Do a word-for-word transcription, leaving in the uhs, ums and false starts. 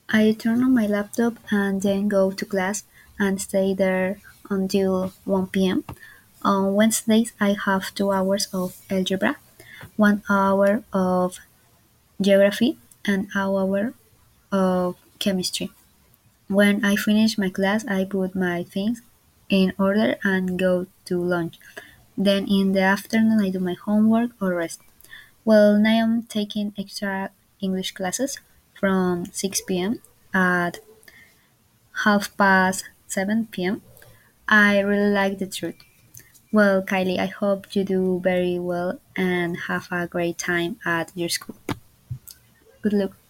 I turn on my laptop and then go to class and stay there until one p m. On Wednesdays, I have two hours of algebra, one hour of geography, and an hour of chemistry. When I finish my class, I put my things in order and go to lunch. Then in the afternoon, I do my homework or rest. Well, now I'm taking extra English classes from six p m at half past seven p m. I really like the truth. Well, Kylie, I hope you do very well and have a great time at your school. Good luck.